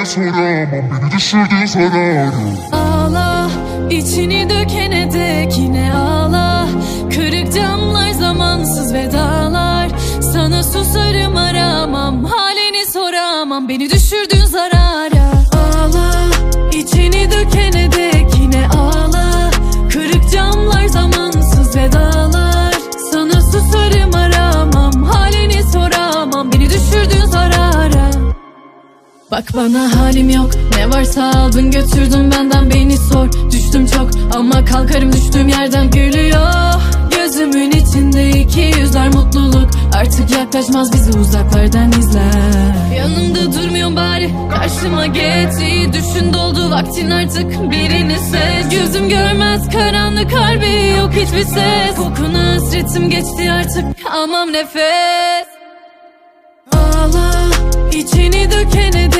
Halini soramam, beni düşürdün zarara. Ağla, içini dökene dek yine ağla. Kırık camlar, zamansız vedalar. Sana susarım, aramam, halini soramam, beni düşürdün zarara. Ağla, içini dökene dek yine ağla. Kırık camlar, zamansız vedalar. Sana susarım, aramam, halini soramam, beni düşürdün zarara. Bak bana halim yok, ne varsa aldın götürdün benden, beni sor. Düştüm çok ama kalkarım düştüğüm yerden, gülüyor gözümün içinde iki yüzler, mutluluk artık yaklaşmaz, bizi uzaklardan izler. Yanımda durmuyor bari, karşıma geç, iyi düşün, doldu vaktin artık, birini seç. Gözüm görmez karanlık, harbi yok hiçbir ses. Kokuna hasretim geçti artık, almam nefes. Ağla, içini dökene